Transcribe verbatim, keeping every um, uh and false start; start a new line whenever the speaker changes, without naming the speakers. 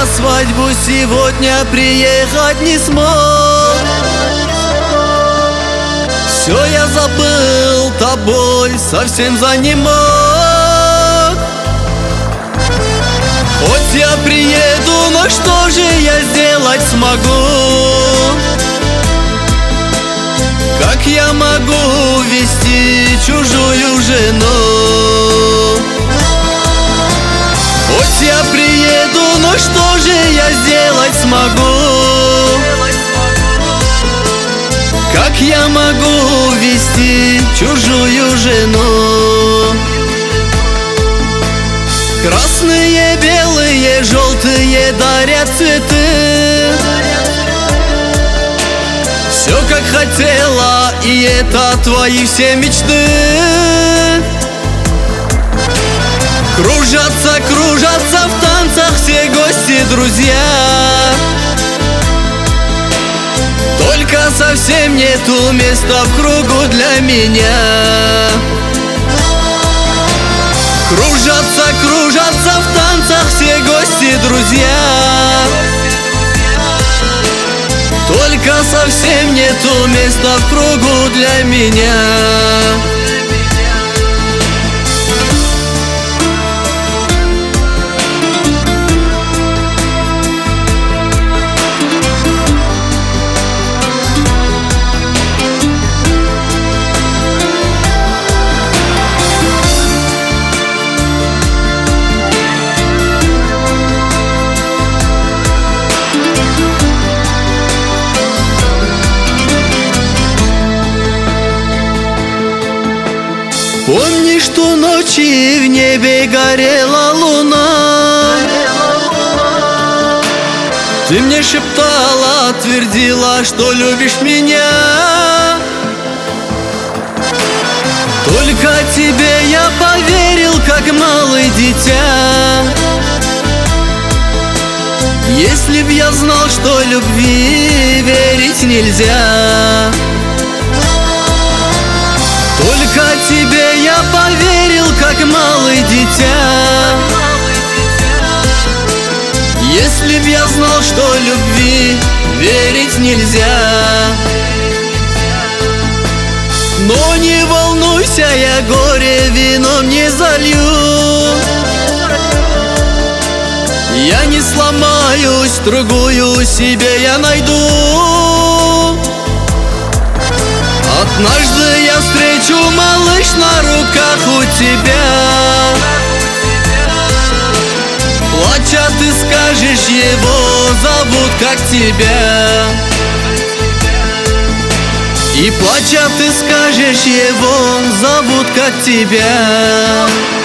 на свадьбу сегодня приехать не смог. Все я забыл, тобой совсем занемог. Хоть я приеду, но что же я сделать смогу? Как я могу вести чужую жену? Хоть я приеду, но что же я сделать смогу? Как я могу вести чужую жену? Красные, белые, желтые дарят цветы. Все как хотела, и это твои все мечты. Кружатся, кружатся в танцах все гости, друзья. Только совсем нету места в кругу для меня. Кружатся, кружатся в танцах все гости, друзья. Только совсем нету места в кругу для меня. Помнишь ту ночь, и в небе горела луна? Ты мне шептала, твердила, что любишь меня. Только тебе я поверил, как малый дитя. Если б я знал, что любви верить нельзя. Только тебе я поверил, как малый дитя. Если б я знал, что любви верить нельзя. Но не волнуйся, я горе вином не залью. Я не сломаюсь, другую себе я найду. Однажды я встречу, малыш, на руках у тебя. Плача ты скажешь, его зовут как тебя. И плача ты скажешь, его зовут как тебя.